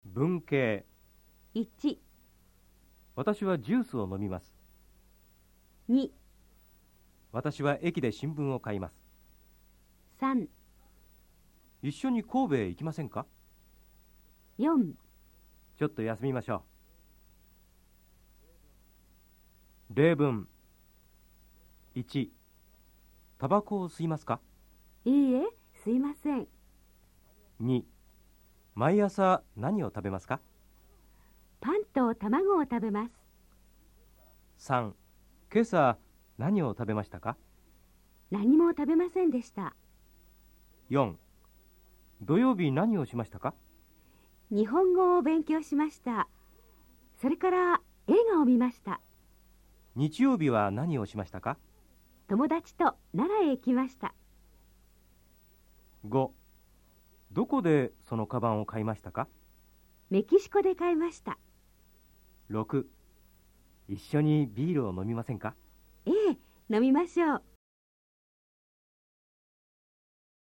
文系。 1、 私はジュースを飲みます。 2、 私は駅で新聞を買います。 3、 一緒に神戸へ行きませんか？ 4、 ちょっと休みましょう。例文。1、タバコを吸いますか？ いいえ、すいません。 2、毎朝何を食べますか？ パンと卵を食べます。 3、今朝何を食べましたか？ 何も食べませんでした。 4、土曜日何をしましたか？ 日本語を勉強しました。それから映画を見ました。 日曜日は何をしましたか？ 友達と奈良へ行きました。 5、どこでそのカバンを買いましたか？ メキシコで買いました。 6、一緒にビールを飲みませんか？ ええ、飲みましょう。